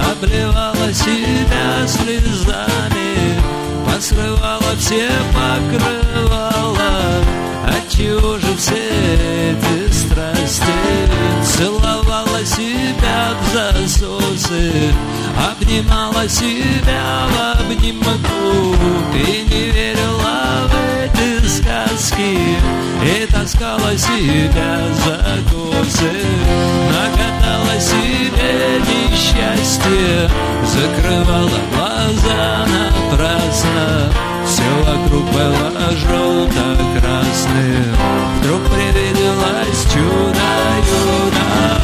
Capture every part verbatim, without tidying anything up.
обливала себя слезами, посрывала все покрывала. Отчего же все эти страсти? Целовала себя в засосы, обнимала себя в обнимку и не верила в эти сказки, и таскала себя за косы. Накатала себе несчастье, закрывала глаза напрасно. Все вокруг было желто-красным, вдруг привиделось чудо-юдо.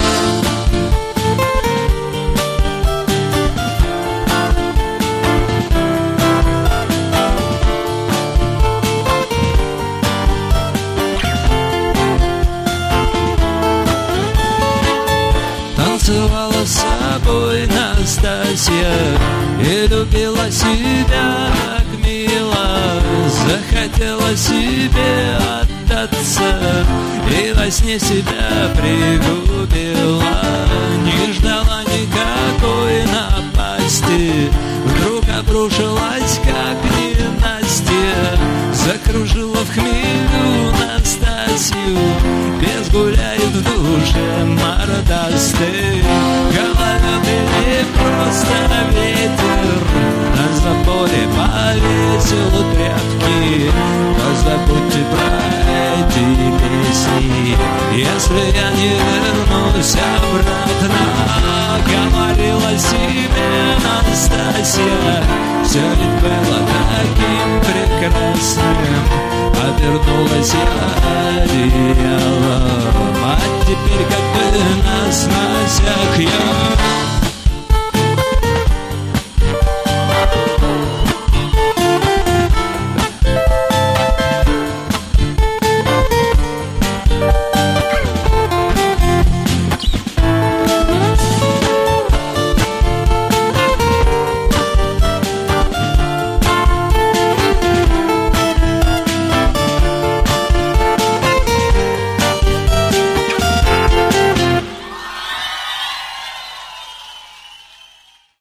Танцевала с собой Настасья и любила себя так мило. Захотела себе отдаться и во сне себя пригубила. Не ждала никакой напасти, вдруг обрушилась, как ненастье. Закружила в хмелю Настасью, без гуляет в душе мордастый. Гололед или просто ветер на заборе повесил тряпки. Позабудьте про эти песни, если я не вернусь обратно. Говорила себе Настасья, все ведь было таким прекрасным. Обернулась я одеялом, а теперь как бы на сносях я.